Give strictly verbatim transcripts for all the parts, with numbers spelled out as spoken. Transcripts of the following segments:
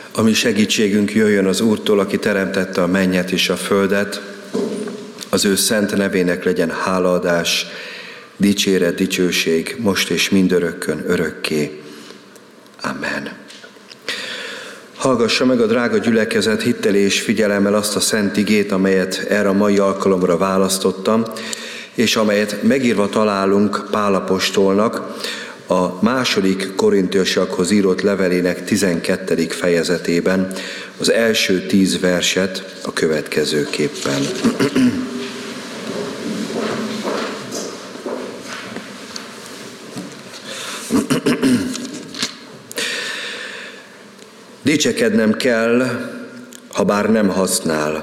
Ami segítségünk jöjjön az Úrtól, aki teremtette a mennyet és a földet, az ő szent nevének legyen hálaadás, dicséret, dicsőség, most és mindörökkön, örökké. Amen. Hallgassa meg a drága gyülekezet hittel és figyelemmel azt a szent igét, amelyet erre a mai alkalomra választottam, és amelyet megírva találunk Pál apostolnak a második Korintusakhoz írott levelének tizenkettedik fejezetében, az első tíz verset a következőképpen. Dicsekednem kell, ha bár nem használ.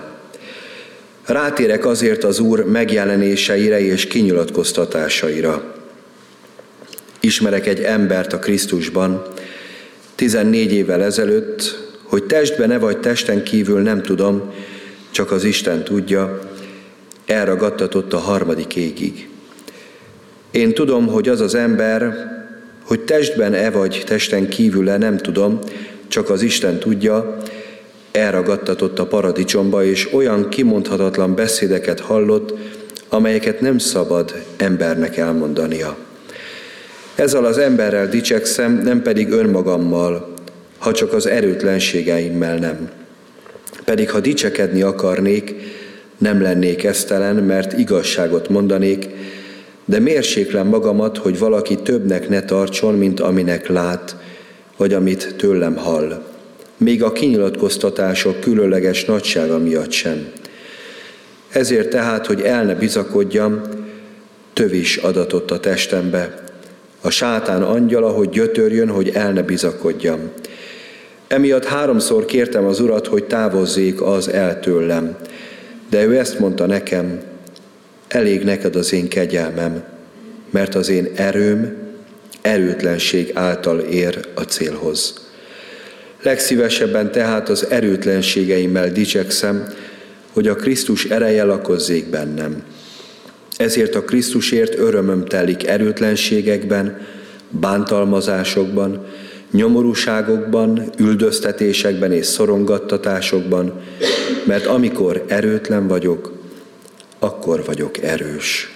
Rátérek azért az Úr megjelenéseire és kinyilatkoztatásaira. Ismerek egy embert a Krisztusban, tizennégy évvel ezelőtt, hogy testben ne vagy testen kívül nem tudom, csak az Isten tudja, elragadtatott a harmadik égig. Én tudom, hogy az az ember, hogy testben-e vagy testen kívül-e nem tudom, csak az Isten tudja, elragadtatott a paradicsomba, és olyan kimondhatatlan beszédeket hallott, amelyeket nem szabad embernek elmondania. Ezzel az emberrel dicsekszem, nem pedig önmagammal, ha csak az erőtlenségeimmel nem. Pedig ha dicsekedni akarnék, nem lennék esztelen, mert igazságot mondanék, de mérséklem magamat, hogy valaki többnek ne tartson, mint aminek lát, vagy amit tőlem hall. Még a kinyilatkoztatások különleges nagysága miatt sem. Ezért tehát, hogy el ne bizakodjam, tövis adatott a testembe. A sátán angyala, hogy gyötörjön, hogy el ne bizakodjam. Emiatt háromszor kértem az Urat, hogy távozzék az el tőlem. De ő ezt mondta nekem, elég neked az én kegyelmem, mert az én erőm erőtlenség által ér a célhoz. Legszívesebben tehát az erőtlenségeimmel dicsekszem, hogy a Krisztus ereje lakozzék bennem. Ezért a Krisztusért örömöm telik erőtlenségekben, bántalmazásokban, nyomorúságokban, üldöztetésekben és szorongattatásokban, mert amikor erőtlen vagyok, akkor vagyok erős.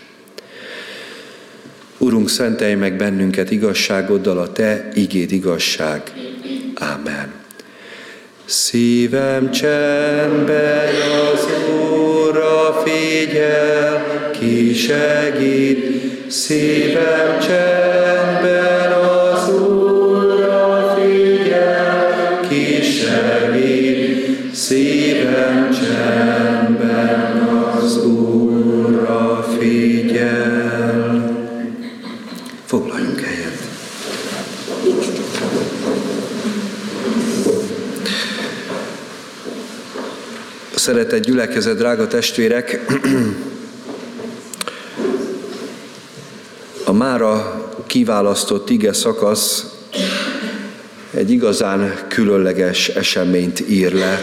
Urunk, szentelj meg bennünket igazságoddal, a Te igéd igazság. Ámen. Szívem csendben az Úrra figyel, ki segít. Szívem csendben az Úrra figyel, ki segít. Szívem csendben az Úrra figyel. Foglaljunk helyet. Szeretett gyülekezet, drága testvérek, a mára kiválasztott ige szakasz egy igazán különleges eseményt ír le.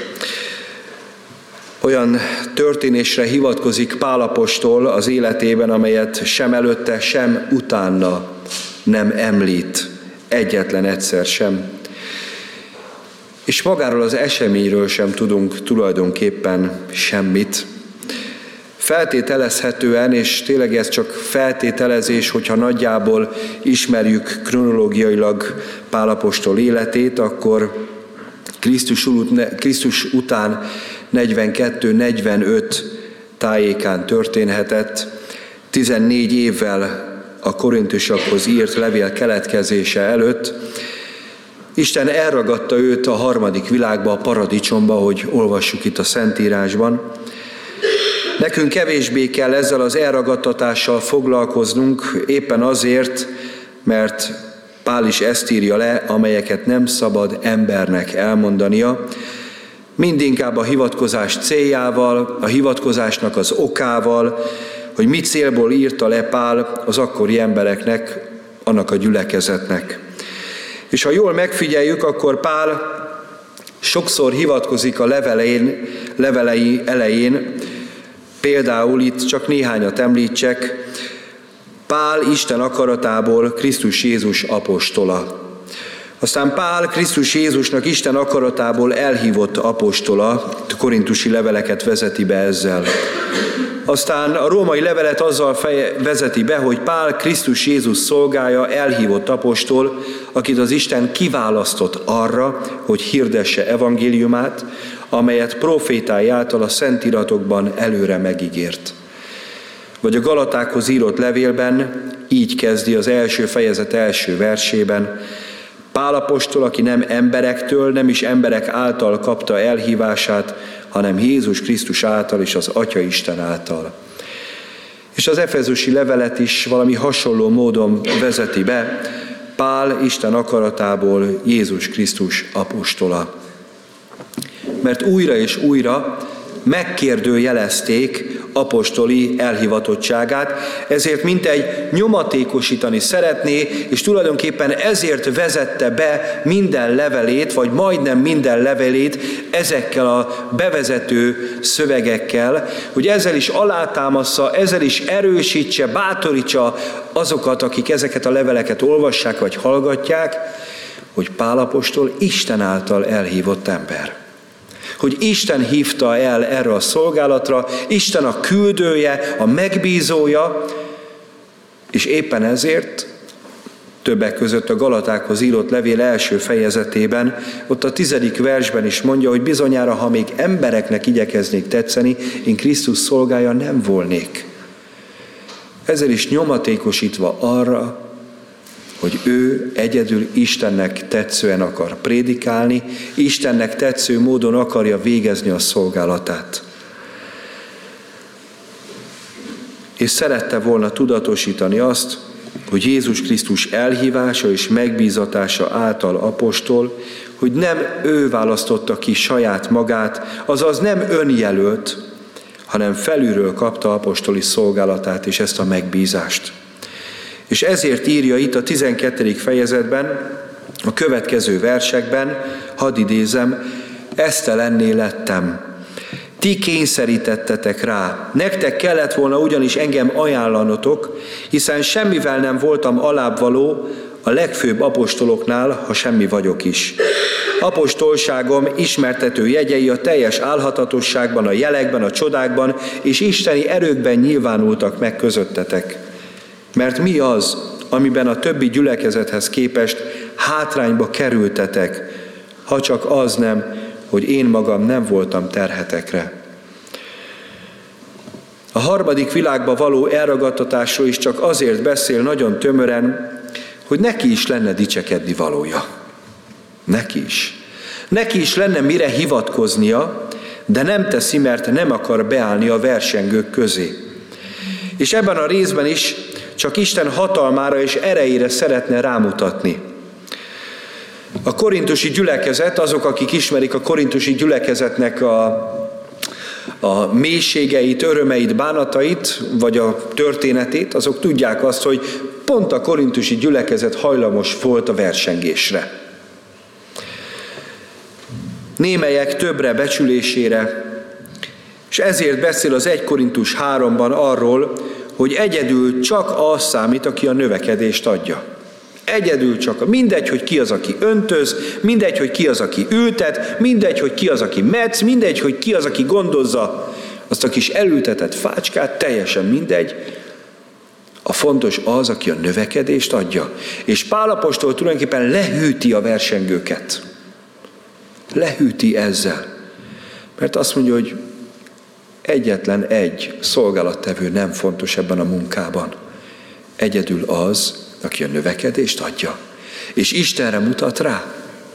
Olyan történésre hivatkozik Pál apostol az életében, amelyet sem előtte, sem utána nem említ, egyetlen egyszer sem. És magáról az eseményről sem tudunk tulajdonképpen semmit. Feltételezhetően, és tényleg ez csak feltételezés, hogyha nagyjából ismerjük kronológiailag Pál apostol életét, akkor Krisztus, Krisztus után negyvenkettő-negyvenöt tájékán történhetett, tizennégy évvel a Korintusakhoz írt levél keletkezése előtt. Isten elragadta őt a harmadik világba, a paradicsomba, hogy olvassuk itt a Szentírásban. Nekünk kevésbé kell ezzel az elragadtatással foglalkoznunk, éppen azért, mert Pál is ezt írja le, amelyeket nem szabad embernek elmondania, mindinkább a hivatkozás céljával, a hivatkozásnak az okával, hogy mi célból írta le Pál az akkori embereknek, annak a gyülekezetnek. És ha jól megfigyeljük, akkor Pál sokszor hivatkozik a levelein, levelei elején, például itt csak néhányat említsek, Pál Isten akaratából Krisztus Jézus apostola. Aztán Pál, Krisztus Jézusnak Isten akaratából elhívott apostola, korintusi leveleket vezeti be ezzel. Aztán a római levelet azzal feje, vezeti be, hogy Pál Krisztus Jézus szolgája, elhívott apostol, akit az Isten kiválasztott arra, hogy hirdesse evangéliumát, amelyet prófétái által a Szentíratokban előre megígért. Vagy a Galatákhoz írott levélben így kezdi az első fejezet első versében: Pál apostol, aki nem emberektől, nem is emberek által kapta elhívását, hanem Jézus Krisztus által és az Atya Isten által. És az efezusi levelet is valami hasonló módon vezeti be, Pál Isten akaratából Jézus Krisztus apostola. Mert újra és újra megkérdőjelezték apostoli elhivatottságát, ezért mintegy nyomatékosítani szeretné, és tulajdonképpen ezért vezette be minden levelét, vagy majdnem minden levelét ezekkel a bevezető szövegekkel, hogy ezzel is alátámassza, ezzel is erősítse, bátorítsa azokat, akik ezeket a leveleket olvassák vagy hallgatják, hogy Pál apostol Isten által elhívott ember. Hogy Isten hívta el erre a szolgálatra, Isten a küldője, a megbízója, és éppen ezért többek között a Galatákhoz írott levél első fejezetében, ott a tizedik versben is mondja, hogy bizonyára, ha még embereknek igyekeznék tetszeni, én Krisztus szolgája nem volnék. Ezzel is nyomatékosítva arra, hogy ő egyedül Istennek tetszően akar prédikálni, Istennek tetsző módon akarja végezni a szolgálatát. És szerette volna tudatosítani azt, hogy Jézus Krisztus elhívása és megbízatása által apostol, hogy nem ő választotta ki saját magát, azaz nem önjelölt, hanem felülről kapta apostoli szolgálatát és ezt a megbízást. És ezért írja itt a tizenkettedik fejezetben, a következő versekben, hadd idézem, esztelenné lettem. Ti kényszerítettetek rá. Nektek kellett volna ugyanis engem ajánlanotok, hiszen semmivel nem voltam alábbvaló a legfőbb apostoloknál, ha semmi vagyok is. Apostolságom ismertető jegyei a teljes álhatatosságban, a jelekben, a csodákban és isteni erőkben nyilvánultak meg közöttetek. Mert mi az, amiben a többi gyülekezethez képest hátrányba kerültetek, ha csak az nem, hogy én magam nem voltam terhetekre. A harmadik világba való elragadtatásról is csak azért beszél nagyon tömören, hogy neki is lenne dicsekedni valója. Neki is. Neki is lenne mire hivatkoznia, de nem teszi, mert nem akar beállni a versengők közé. És ebben a részben is csak Isten hatalmára és erejére szeretne rámutatni. A korintusi gyülekezet, azok, akik ismerik a korintusi gyülekezetnek a, a mélységeit, örömeit, bánatait, vagy a történetét, azok tudják azt, hogy pont a korintusi gyülekezet hajlamos volt a versengésre. Némelyek többre becsülésére, és ezért beszél az egy Korintus háromban arról, hogy egyedül csak az számít, aki a növekedést adja. Egyedül csak, mindegy, hogy ki az, aki öntöz, mindegy, hogy ki az, aki ültet, mindegy, hogy ki az, aki metsz, mindegy, hogy ki az, aki gondozza azt a kis elültetett fácskát, teljesen mindegy. A fontos az, aki a növekedést adja. És Pál apostol tulajdonképpen lehűti a versengőket. Lehűti ezzel. Mert azt mondja, hogy egyetlen egy szolgálattevő nem fontos ebben a munkában. Egyedül az, aki a növekedést adja. És Istenre mutat rá.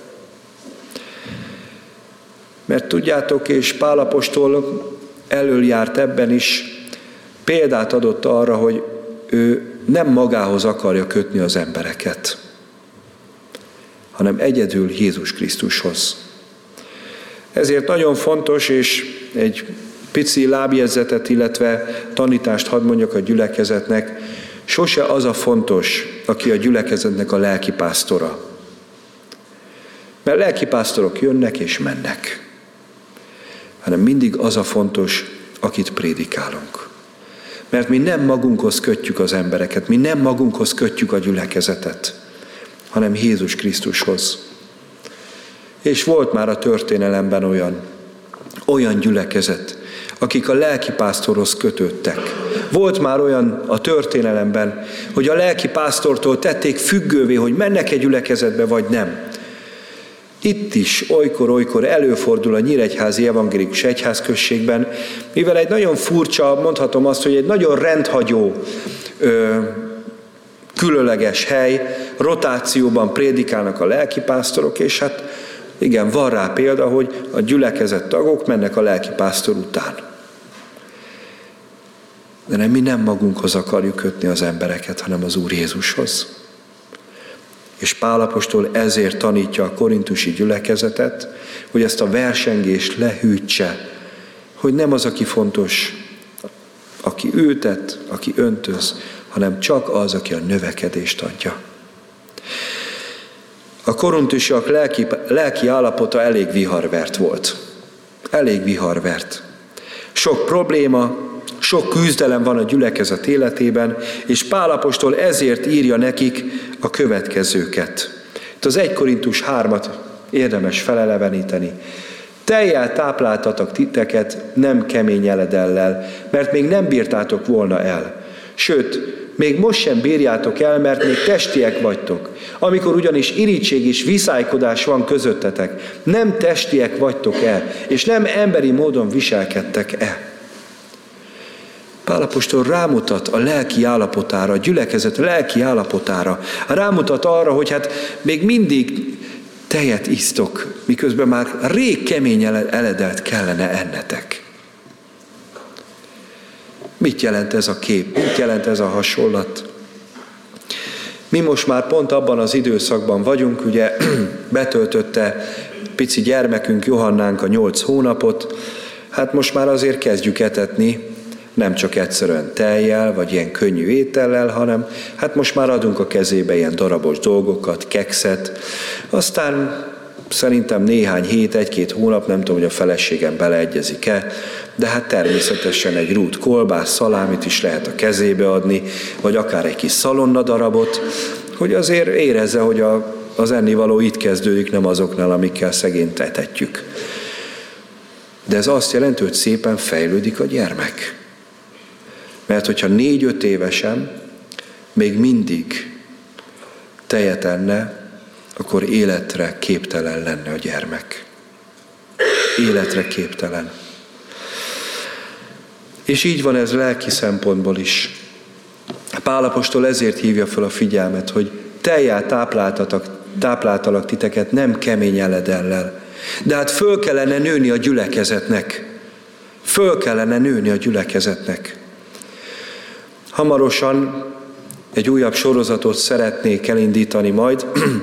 Mert tudjátok, és Pál apostol elől járt ebben is, példát adott arra, hogy ő nem magához akarja kötni az embereket, hanem egyedül Jézus Krisztushoz. Ezért nagyon fontos, és egy pici lábjegyzetet, illetve tanítást hadd mondjak a gyülekezetnek, sose az a fontos, aki a gyülekezetnek a lelkipásztora. Mert lelkipásztorok jönnek és mennek, hanem mindig az a fontos, akit prédikálunk. Mert mi nem magunkhoz kötjük az embereket, mi nem magunkhoz kötjük a gyülekezetet, hanem Jézus Krisztushoz. És volt már a történelemben olyan, olyan gyülekezet, akik a lelkipásztorhoz kötődtek. Volt már olyan a történelemben, hogy a lelkipásztortól tették függővé, hogy mennek egy gyülekezetbe, vagy nem. Itt is olykor-olykor előfordul a Nyíregyházi Evangélikus Egyházközségben, mivel egy nagyon furcsa, mondhatom azt, hogy egy nagyon rendhagyó, ö, különleges hely, rotációban prédikálnak a lelkipásztorok, és hát igen, van rá példa, hogy a gyülekezet tagok mennek a lelkipásztor után. De nem, mi nem magunkhoz akarjuk kötni az embereket, hanem az Úr Jézushoz. És Pál apostol ezért tanítja a korintusi gyülekezetet, hogy ezt a versengést lehűtse, hogy nem az, aki fontos, aki ültet, aki öntöz, hanem csak az, aki a növekedést adja. A korintusiak lelki, lelki állapota elég viharvert volt. Elég viharvert. Sok probléma, sok küzdelem van a gyülekezet életében, és Pál apostol ezért írja nekik a következőket. Itt az egy Korintus hármat érdemes feleleveníteni. Tejjel tápláltatok titeket, nem kemény eledellel, mert még nem bírtátok volna el. Sőt, még most sem bírjátok el, mert még testiek vagytok. Amikor ugyanis irítség és viszálykodás van közöttetek, nem testiek vagytok el, és nem emberi módon viselkedtek el. Pál apostol rámutat a lelki állapotára, a gyülekezet lelki állapotára. Rámutat arra, hogy hát még mindig tejet isztok, miközben már rég kemény eledelt kellene ennetek. Mit jelent ez a kép? Mit jelent ez a hasonlat? Mi most már pont abban az időszakban vagyunk, ugye betöltötte pici gyermekünk Johannánk a nyolc hónapot, hát most már azért kezdjük etetni, nem csak egyszerűen tejjel, vagy ilyen könnyű étellel, hanem hát most már adunk a kezébe ilyen darabos dolgokat, kekszet. Aztán szerintem néhány hét, egy-két hónap, nem tudom, hogy a feleségem beleegyezik-e, de hát természetesen egy rút kolbász, szalámit is lehet a kezébe adni, vagy akár egy kis szalonna darabot, hogy azért érezze, hogy a, az ennivaló itt kezdődik, nem azoknál, amikkel szegényt etetjük. De ez azt jelenti, hogy szépen fejlődik a gyermek. Mert hogyha négy-öt évesen még mindig tejet enne, akkor életre képtelen lenne a gyermek. Életre képtelen. És így van ez lelki szempontból is. Pál apostol ezért hívja fel a figyelmet, hogy tejjel tápláltalak titeket, nem kemény eledellel. De hát föl kellene nőni a gyülekezetnek. Föl kellene nőni a gyülekezetnek. Hamarosan egy újabb sorozatot szeretnék elindítani majd,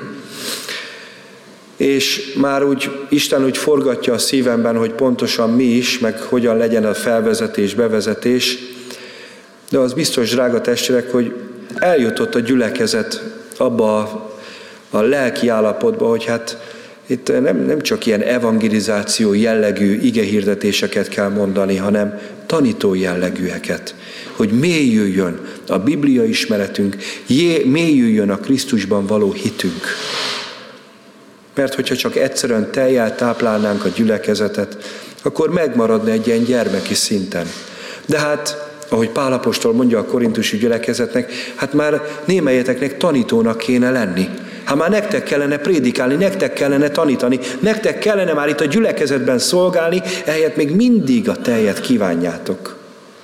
és már úgy Isten úgy forgatja a szívemben, hogy pontosan mi is, meg hogyan legyen a felvezetés, bevezetés, de az biztos, drága testvérek, hogy eljutott a gyülekezet abba a, a lelki állapotba, hogy hát itt nem, nem csak ilyen evangelizáció jellegű igehirdetéseket kell mondani, hanem tanító jellegűeket, hogy mélyüljön a Biblia ismeretünk, mélyüljön a Krisztusban való hitünk. Mert hogyha csak egyszerűen tejjel táplálnánk a gyülekezetet, akkor megmaradna egy ilyen gyermeki szinten. De hát, ahogy Pál apostol mondja a korintusi gyülekezetnek, hát már némelyeteknek tanítónak kéne lenni. Hát már nektek kellene prédikálni, nektek kellene tanítani, nektek kellene már itt a gyülekezetben szolgálni, ehelyett még mindig a tejet kívánjátok.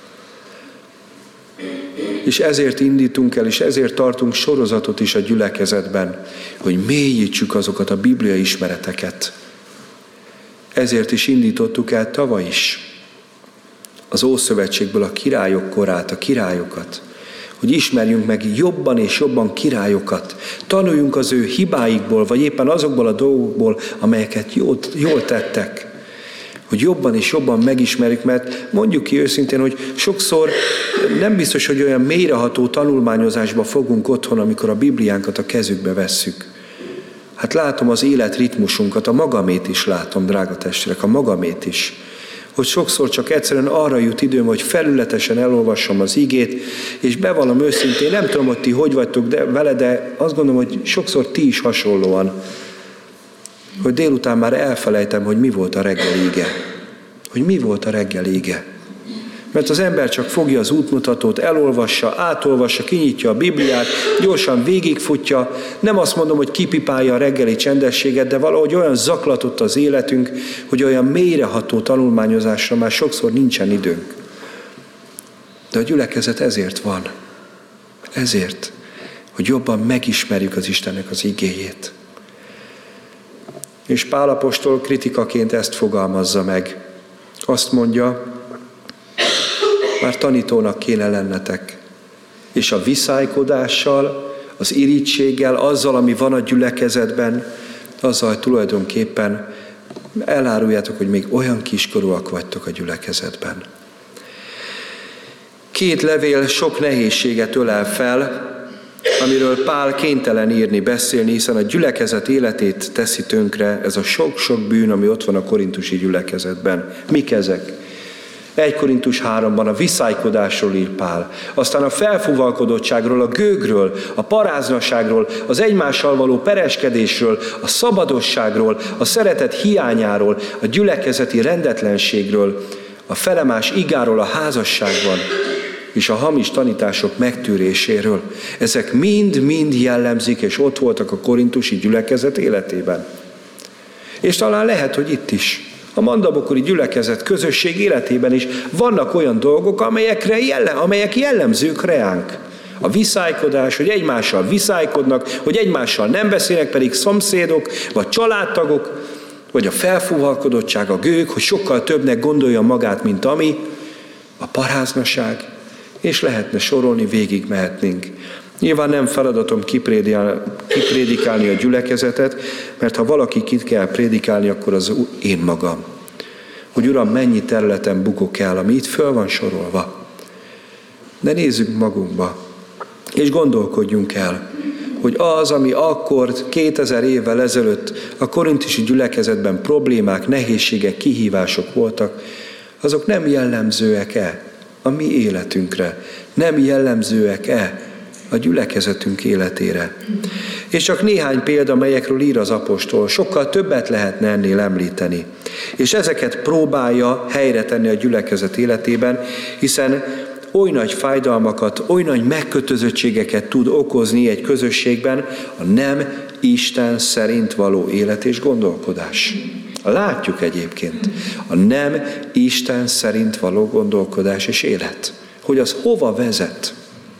És ezért indítunk el, és ezért tartunk sorozatot is a gyülekezetben, hogy mélyítsük azokat a Biblia ismereteket. Ezért is indítottuk el tavaly is az Ószövetségből a királyok korát, a királyokat, hogy ismerjünk meg jobban és jobban királyokat, tanuljunk az ő hibáikból, vagy éppen azokból a dolgokból, amelyeket jól, jól tettek, hogy jobban és jobban megismerjük, mert mondjuk ki őszintén, hogy sokszor nem biztos, hogy olyan mélyreható tanulmányozásba fogunk otthon, amikor a Bibliánkat a kezükbe vesszük. Hát látom az életritmusunkat, a magamét is látom, drága testvérek, a magamét is, hogy sokszor csak egyszerűen arra jut időm, hogy felületesen elolvassam az igét, és bevallom őszintén, nem tudom, hogy ti hogy vagytok de, vele, de azt gondolom, hogy sokszor ti is hasonlóan, hogy délután már elfelejtem, hogy mi volt a reggel ige. Hogy mi volt a reggel ige. Mert az ember csak fogja az útmutatót, elolvassa, átolvassa, kinyitja a Bibliát, gyorsan végigfutja. Nem azt mondom, hogy kipipálja a reggeli csendességet, de valahogy olyan zaklatott az életünk, hogy olyan mélyreható tanulmányozásra már sokszor nincsen időnk. De a gyülekezet ezért van. Ezért, hogy jobban megismerjük az Istennek az igéjét. És Pál apostol kritikaként ezt fogalmazza meg. Azt mondja, már tanítónak kéne lennetek. És a viszálykodással, az irítséggel, azzal, ami van a gyülekezetben, azzal tulajdonképpen eláruljátok, hogy még olyan kiskorúak vagytok a gyülekezetben. Két levél sok nehézséget ölel fel, amiről Pál kénytelen írni, beszélni, hiszen a gyülekezet életét teszi tönkre ez a sok-sok bűn, ami ott van a korintusi gyülekezetben. Mik ezek? egy Korintus háromban a viszálykodásról ír Pál, aztán a felfúvalkodottságról, a gőgről, a paráznaságról, az egymással való pereskedésről, a szabadosságról, a szeretet hiányáról, a gyülekezeti rendetlenségről, a felemás igáról a házasságban, és a hamis tanítások megtűréséről. Ezek mind-mind jellemzik, és ott voltak a korintusi gyülekezet életében. És talán lehet, hogy itt is, a mandabokori gyülekezet közösség életében is vannak olyan dolgok, amelyekre jellem, amelyek jellemzők reánk. A viszálykodás, hogy egymással viszálykodnak, hogy egymással nem beszélnek, pedig szomszédok, vagy családtagok, vagy a felfúvalkodottság, a gőg, hogy sokkal többnek gondolja magát, mint ami, a paráznaság, és lehetne sorolni, végig mehetnénk. Nyilván nem feladatom kiprédikálni a gyülekezetet, mert ha valaki kit kell prédikálni, akkor az én magam. Hogy Uram, mennyi területen bukok el, ami itt föl van sorolva. De nézzük magunkba, és gondolkodjunk el, hogy az, ami akkor kétezer évvel ezelőtt a korintusi gyülekezetben problémák, nehézségek, kihívások voltak, azok nem jellemzőek-e a mi életünkre? Nem jellemzőek-e a gyülekezetünk életére? És csak néhány példa, melyekről ír az apostol, sokkal többet lehetne ennél említeni. És ezeket próbálja helyre tenni a gyülekezet életében, hiszen oly nagy fájdalmakat, oly nagy megkötözöttségeket tud okozni egy közösségben a nem Isten szerint való élet és gondolkodás. Látjuk egyébként a nem Isten szerint való gondolkodás és élet, hogy az hova vezet.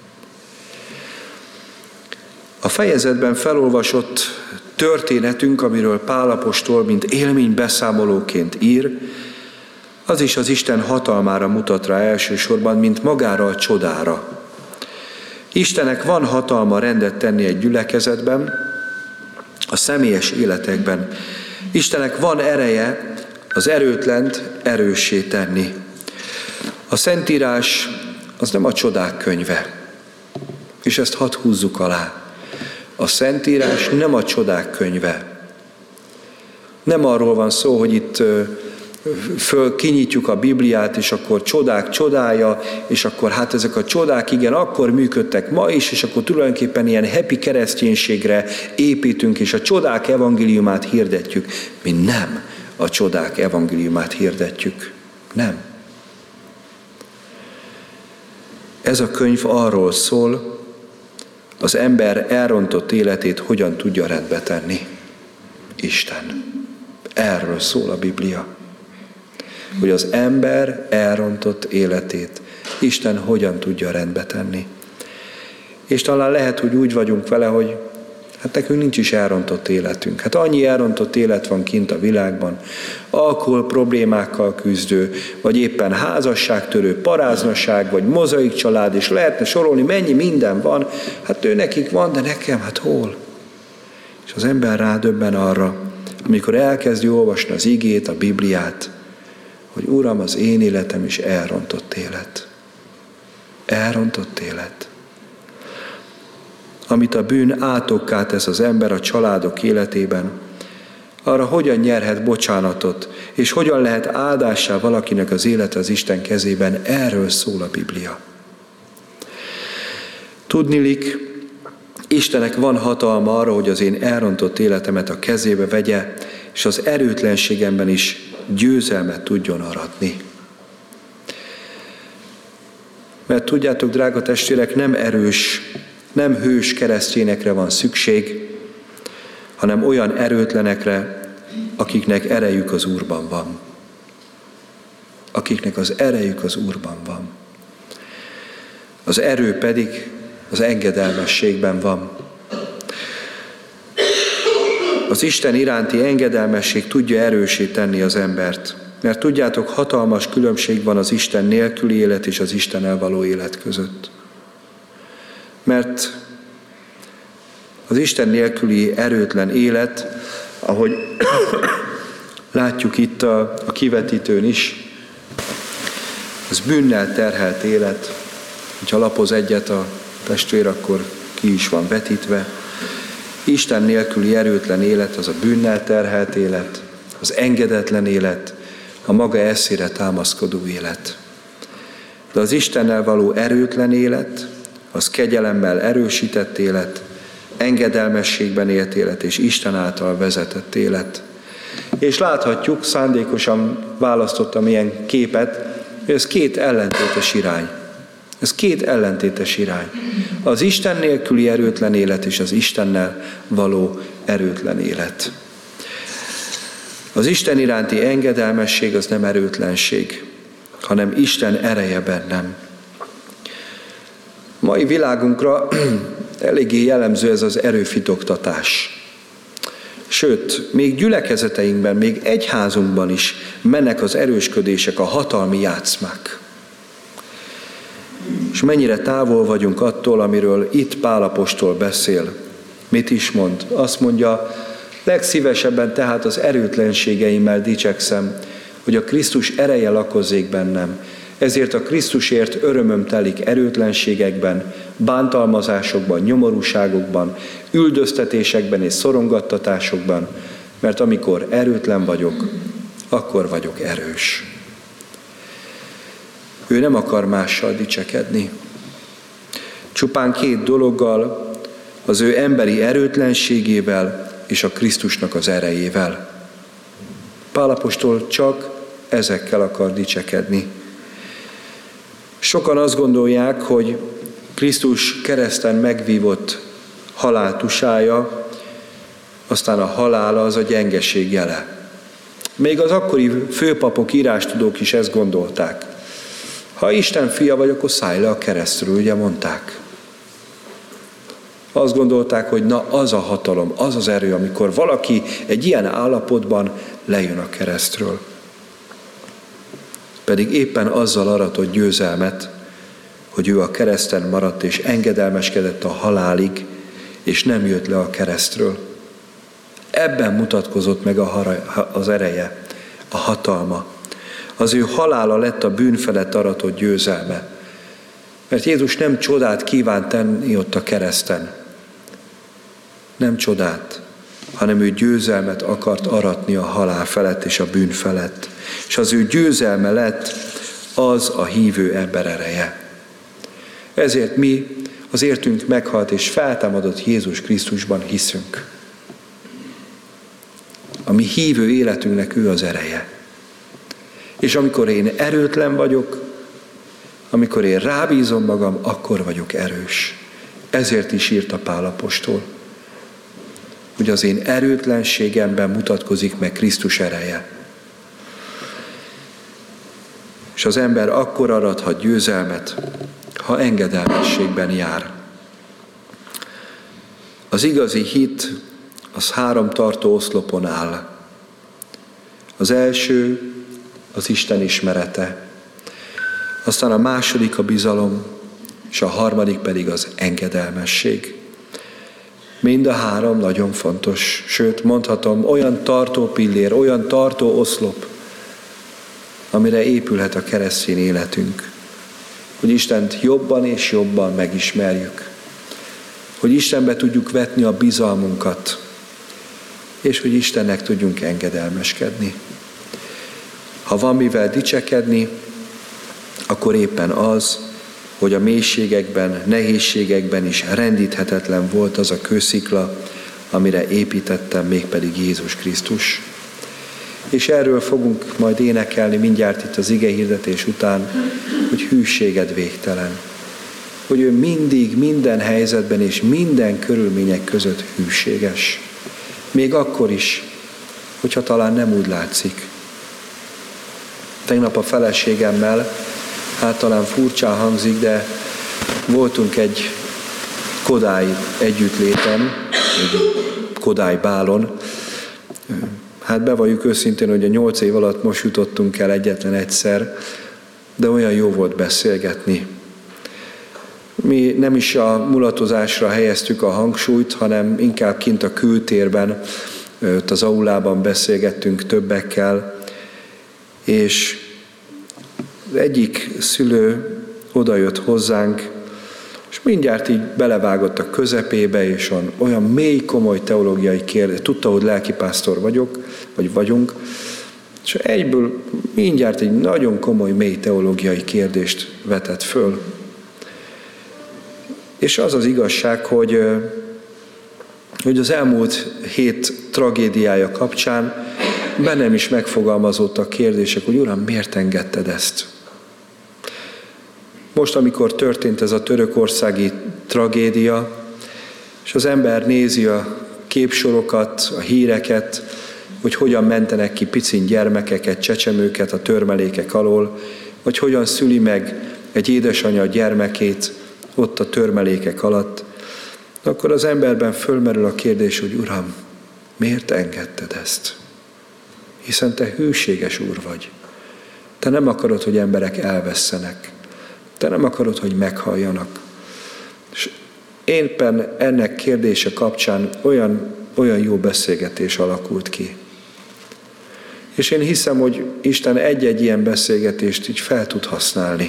A fejezetben felolvasott történetünk, amiről Pál apostol, mint élménybeszámolóként ír, az is az Isten hatalmára mutat rá elsősorban, mint magára a csodára. Istennek van hatalma rendet tenni egy gyülekezetben, a személyes életekben. Istennek van ereje az erőtlent erőssé tenni. A Szentírás az nem a csodák könyve, és ezt hadd húzzuk alá. A Szentírás nem a csodák könyve. Nem arról van szó, hogy itt föl kinyitjuk a Bibliát, és akkor csodák csodája, és akkor hát ezek a csodák igen, akkor működtek ma is, és akkor tulajdonképpen ilyen happy kereszténységre építünk, és a csodák evangéliumát hirdetjük. Mi nem a csodák evangéliumát hirdetjük. Nem. Ez a könyv arról szól, az ember elrontott életét hogyan tudja rendbe tenni. Isten. Erről szól a Biblia. Hogy az ember elrontott életét Isten hogyan tudja rendbe tenni. És talán lehet, hogy úgy vagyunk vele, hogy hát nekünk nincs is elrontott életünk. Hát annyi elrontott élet van kint a világban, alkohol problémákkal küzdő, vagy éppen házasságtörő, paráznaság, vagy mozaik család, és lehetne sorolni, mennyi minden van. Hát ő nekik van, de nekem hát hol? És az ember rádöbben arra, amikor elkezdi olvasni az igét, a Bibliát, hogy Uram, az én életem is elrontott élet. Elrontott élet. Amit a bűn átokká tesz az ember a családok életében, arra hogyan nyerhet bocsánatot, és hogyan lehet áldássá valakinek az élete az Isten kezében, erről szól a Biblia. Tudniillik, Istennek van hatalma arra, hogy az én elrontott életemet a kezébe vegye, és az erőtlenségemben is győzelmet tudjon aratni. Mert tudjátok, drága testvérek, nem erős, nem hős keresztényekre van szükség, hanem olyan erőtlenekre, akiknek erejük az Úrban van. Akiknek az erejük az Úrban van. Az erő pedig az engedelmességben van. Az Isten iránti engedelmesség tudja erőssé tenni az embert. Mert tudjátok, hatalmas különbség van az Isten nélküli élet és az Istennel való élet között. Mert az Isten nélküli erőtlen élet, ahogy látjuk itt a, a kivetítőn is, ez bűnnel terhelt élet. Ha lapoz egyet a testvér, akkor ki is van vetítve. Isten nélküli erőtlen élet az a bűnnel terhelt élet, az engedetlen élet, a maga eszére támaszkodó élet. De az Istennel való erőtlen élet, az kegyelemmel erősített élet, engedelmességben élt élet és Isten által vezetett élet. És láthatjuk, szándékosan választottam ilyen képet, hogy ez két ellentétes irány. Ez két ellentétes irány. Az Isten nélküli erőtlen élet és az Istennel való erőtlen élet. Az Isten iránti engedelmesség az nem erőtlenség, hanem Isten ereje bennem. Mai világunkra eléggé jellemző ez az erőfitoktatás. Sőt, még gyülekezeteinkben, még egyházunkban is mennek az erősködések, a hatalmi játszmák. És mennyire távol vagyunk attól, amiről itt Pál apostol beszél. Mit is mond? Azt mondja, legszívesebben tehát az erőtlenségeimmel dicsekszem, hogy a Krisztus ereje lakozzék bennem. Ezért a Krisztusért örömöm telik erőtlenségekben, bántalmazásokban, nyomorúságokban, üldöztetésekben és szorongattatásokban, mert amikor erőtlen vagyok, akkor vagyok erős. Ő nem akar mással dicsekedni. Csupán két dologgal, az ő emberi erőtlenségével és a Krisztusnak az erejével. Pál apostol csak ezekkel akar dicsekedni. Sokan azt gondolják, hogy Krisztus kereszten megvívott halál tusája, aztán a halála az a gyengeség jele. Még az akkori főpapok, írástudók is ezt gondolták. Ha Isten fia vagy, akkor szállj le a keresztről, ugye mondták. Azt gondolták, hogy na az a hatalom, az az erő, amikor valaki egy ilyen állapotban lejön a keresztről. Pedig éppen azzal aratott győzelmet, hogy ő a kereszten maradt és engedelmeskedett a halálig, és nem jött le a keresztről. Ebben mutatkozott meg az ereje, a hatalma. Az ő halála lett a bűn felett aratott győzelme. Mert Jézus nem csodát kívánt tenni ott a kereszten. Nem csodát, hanem ő győzelmet akart aratni a halál felett és a bűn felett. És az ő győzelme lett az a hívő ember ereje. Ezért mi az értünk meghalt és feltámadott Jézus Krisztusban hiszünk. A mi hívő életünknek ő az ereje. És amikor én erőtlen vagyok, amikor én rábízom magam, akkor vagyok erős. Ezért is írta Pál apostol, hogy az én erőtlenségemben mutatkozik meg Krisztus ereje. És az ember akkor arathat győzelmet, ha engedelmességben jár. Az igazi hit az három tartó oszlopon áll. Az első az Isten ismerete, aztán a második a bizalom, és a harmadik pedig az engedelmesség. Mind a három nagyon fontos, sőt mondhatom, olyan tartó pillér, olyan tartó oszlop, amire épülhet a keresztény életünk. Hogy Istent jobban és jobban megismerjük. Hogy Istenbe tudjuk vetni a bizalmunkat. és hogy Istennek tudjunk engedelmeskedni. Ha van mivel dicsekedni, akkor éppen az, hogy a mélységekben, nehézségekben is rendíthetetlen volt az a kőszikla, amire építettem, mégpedig Jézus Krisztus. És erről fogunk majd énekelni mindjárt itt az igehirdetés után, hogy hűséged végtelen. Hogy ő mindig, minden helyzetben és minden körülmények között hűséges. Még akkor is, hogyha talán nem úgy látszik. Tegnap a feleségemmel, hát talán furcsán hangzik, de voltunk egy Kodály együttléten, egy Kodály bálon. Hát bevalljuk őszintén, hogy a nyolc év alatt most jutottunk el egyetlen egyszer, de olyan jó volt beszélgetni. Mi nem is a mulatozásra helyeztük a hangsúlyt, hanem inkább kint a kültérben, ott az aulában beszélgettünk többekkel, és egyik szülő odajött hozzánk, és mindjárt így belevágott a közepébe, és olyan mély, komoly teológiai kérdés. Tudta, hogy lelkipásztor vagyok, vagy vagyunk, és egyből mindjárt egy nagyon komoly, mély teológiai kérdést vetett föl. És az az igazság, hogy, hogy az elmúlt hét tragédiája kapcsán bennem is megfogalmazódtak kérdések, hogy Uram, miért engedted ezt? Most, amikor történt ez a törökországi tragédia, és az ember nézi a képsorokat, a híreket, hogy hogyan mentenek ki picin gyermekeket, csecsemőket a törmelékek alól, vagy hogyan szüli meg egy édesanyja a gyermekét ott a törmelékek alatt, akkor az emberben fölmerül a kérdés, hogy Uram, miért engedted ezt? Hiszen te hűséges Úr vagy. Te nem akarod, hogy emberek elvesszenek. Te nem akarod, hogy meghalljanak. És éppen ennek kérdése kapcsán olyan, olyan jó beszélgetés alakult ki. És én hiszem, hogy Isten egy-egy ilyen beszélgetést így fel tud használni.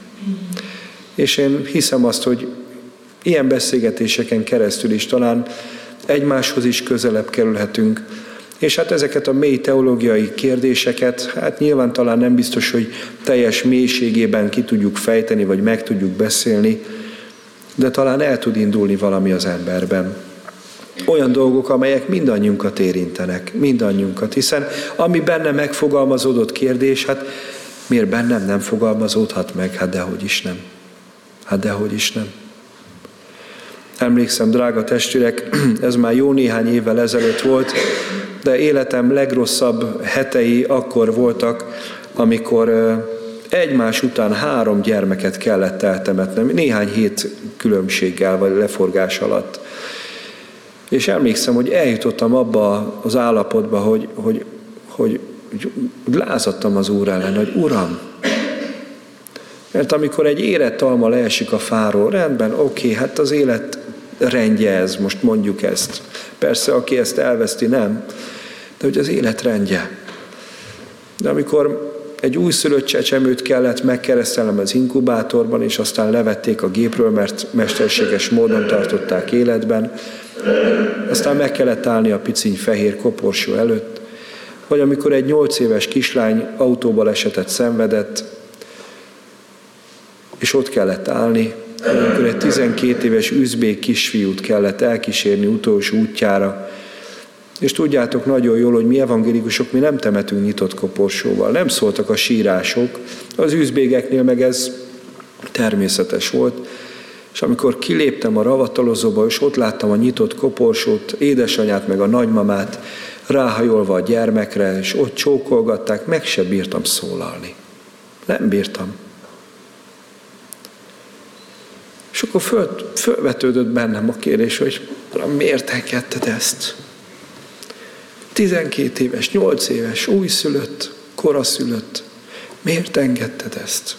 És én hiszem azt, hogy ilyen beszélgetéseken keresztül is talán egymáshoz is közelebb kerülhetünk, és hát ezeket a mély teológiai kérdéseket, hát nyilván talán nem biztos, hogy teljes mélységében ki tudjuk fejteni, vagy meg tudjuk beszélni, de talán el tud indulni valami az emberben. Olyan dolgok, amelyek mindannyiunkat érintenek, mindannyiunkat, hiszen ami benne megfogalmazódott kérdés, hát miért bennem nem fogalmazódhat meg? Hát dehogy is nem. Hát dehogy is nem. Emlékszem, drága testvérek, ez már jó néhány évvel ezelőtt volt, de életem legrosszabb hetei akkor voltak, amikor egymás után három gyermeket kellett eltemetnem, néhány hét különbséggel vagy leforgás alatt. És emlékszem, hogy eljutottam abba az állapotba, hogy, hogy, hogy, hogy lázadtam az Úr ellen, hogy Uram, mert amikor egy érett alma leesik a fáról, rendben, oké, hát az élet rendje ez, most mondjuk ezt. Persze, aki ezt elveszti, nem. De hogy az élet rendje. De amikor egy újszülött csecsemőt kellett megkeresztelnem az inkubátorban, és aztán levették a gépről, mert mesterséges módon tartották életben, aztán meg kellett állni a piciny fehér koporsó előtt, vagy amikor egy nyolc éves kislány autóbalesetet szenvedett, és ott kellett állni, amikor egy tizenkét éves üzbék kisfiút kellett elkísérni utolsó útjára, és tudjátok nagyon jól, hogy mi evangélikusok, mi nem temetünk nyitott koporsóval, nem szóltak a sírások, az üzbégeknél meg ez természetes volt, és amikor kiléptem a ravatalozóba, és ott láttam a nyitott koporsót, édesanyát meg a nagymamát, ráhajolva a gyermekre, és ott csókolgatták, meg se bírtam szólalni. Nem bírtam. És akkor föl, fölvetődött bennem a kérdés, hogy miért engedted ezt? tizenkét éves, nyolc éves, újszülött, koraszülött. Miért engedted ezt?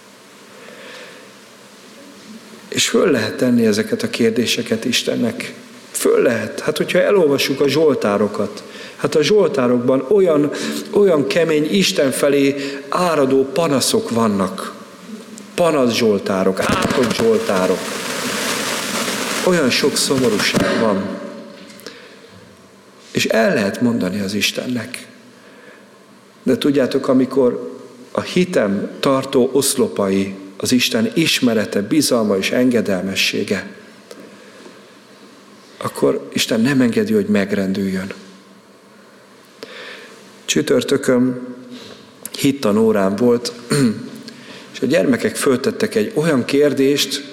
És föl lehet tenni ezeket a kérdéseket Istennek. Föl lehet. Hát, hogyha elolvassuk a zsoltárokat, hát a zsoltárokban olyan, olyan kemény Isten felé áradó panaszok vannak. Panasz zsoltárok, átok zsoltárok. Olyan sok szomorúság van. És el lehet mondani az Istennek. De tudjátok, amikor a hitem tartó oszlopai az Isten ismerete, bizalma és engedelmessége, akkor Isten nem engedi, hogy megrendüljön. Csütörtökön hittanórám volt, és a gyermekek föltettek egy olyan kérdést,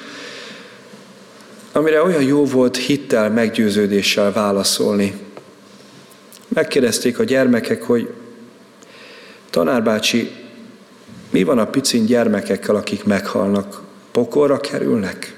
amire olyan jó volt hittel, meggyőződéssel válaszolni. Megkérdezték a gyermekek, hogy tanárbácsi, mi van a picin gyermekekkel, akik meghalnak? Pokolra kerülnek?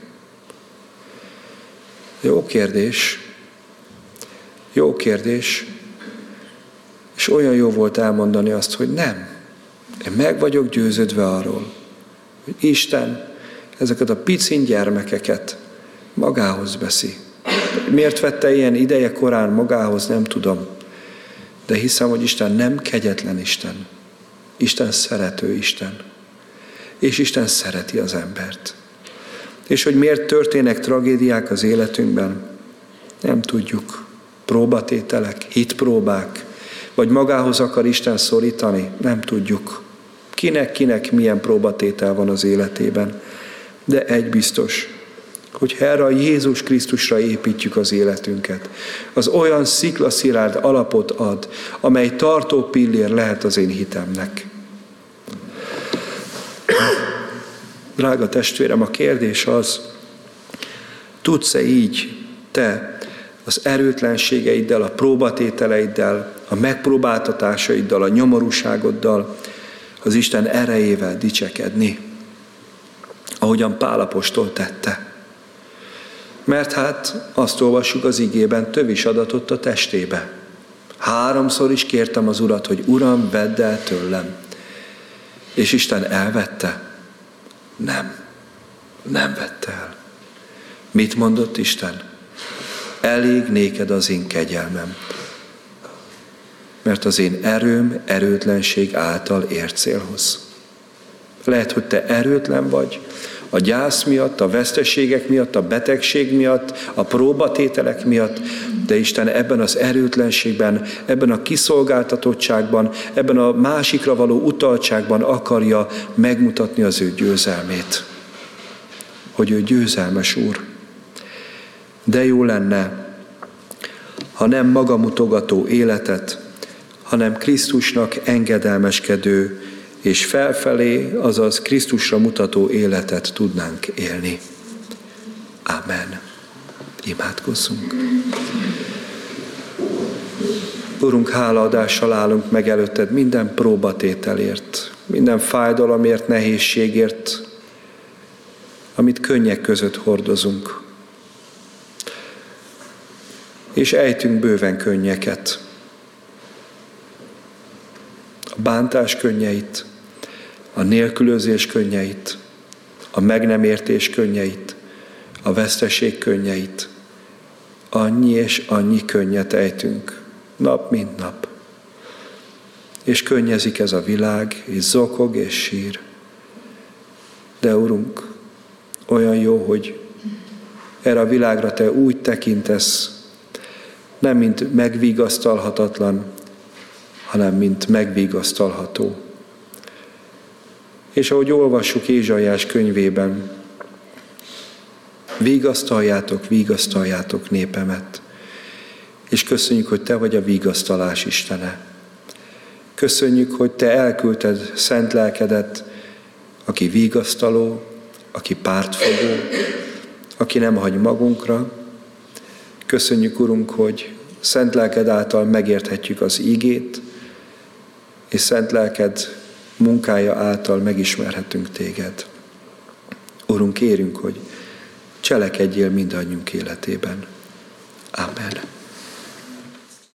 Jó kérdés. Jó kérdés. És olyan jó volt elmondani azt, hogy nem. Én meg vagyok győződve arról, hogy Isten ezeket a picin gyermekeket magához veszi. Miért vette ilyen ideje korán magához, nem tudom. De hiszem, hogy Isten nem kegyetlen Isten. Isten szerető Isten. És Isten szereti az embert. És hogy miért történnek tragédiák az életünkben, nem tudjuk. Próbatételek, hitpróbák, vagy magához akar Isten szorítani, nem tudjuk. Kinek-kinek milyen próbatétel van az életében. De egy biztos, hogy erre a Jézus Krisztusra építjük az életünket. Az olyan sziklaszilárd alapot ad, amely tartó pillér lehet az én hitemnek. Drága testvérem, a kérdés az, tudsz-e így te az erőtlenségeiddel, a próbatételeiddel, a megpróbáltatásaiddal, a nyomorúságoddal, az Isten erejével dicsekedni, ahogyan Pál apostol tette. Mert hát azt olvassuk az igében, tövis adatott a testébe. Háromszor is kértem az Urat, hogy Uram, vedd el tőlem. És Isten elvette? Nem. Nem vette el. Mit mondott Isten? Elég néked az én kegyelmem. Mert az én erőm erőtlenség által ér célhoz. Lehet, hogy te erőtlen vagy, a gyász miatt, a veszteségek miatt, a betegség miatt, a próbatételek miatt, de Isten ebben az erőtlenségben, ebben a kiszolgáltatottságban, ebben a másikra való utaltságban akarja megmutatni az ő győzelmét. Hogy ő győzelmes Úr. De jó lenne, ha nem magamutogató életet, hanem Krisztusnak engedelmeskedő és felfelé, azaz Krisztusra mutató életet tudnánk élni. Amen. Imádkozzunk. Urunk, hálaadással állunk meg előtted minden próbatételért, minden fájdalomért, nehézségért, amit könnyek között hordozunk. És ejtünk bőven könnyeket. A bántás könnyeit, a nélkülözés könnyeit, a meg nem értés könnyeit, a veszteség könnyeit. Annyi és annyi könnyet ejtünk, nap mint nap. És könnyezik ez a világ, és zokog és sír. De Urunk, olyan jó, hogy erre a világra Te úgy tekintesz, nem mint megvigasztalhatatlan, hanem mint megvigasztalható. És ahogy olvassuk Ézsaiás könyvében, vigasztaljátok, vigasztaljátok népemet. És köszönjük, hogy Te vagy a vigasztalás Istene. Köszönjük, hogy Te elküldted szent lelkedet, aki vigasztaló, aki pártfogó, aki nem hagy magunkra. Köszönjük, Urunk, hogy szent lelked által megérthetjük az ígét, és szent lelked munkája által megismerhetünk téged. Urunk, kérünk, hogy cselekedjél mindannyiunk életében. Amen.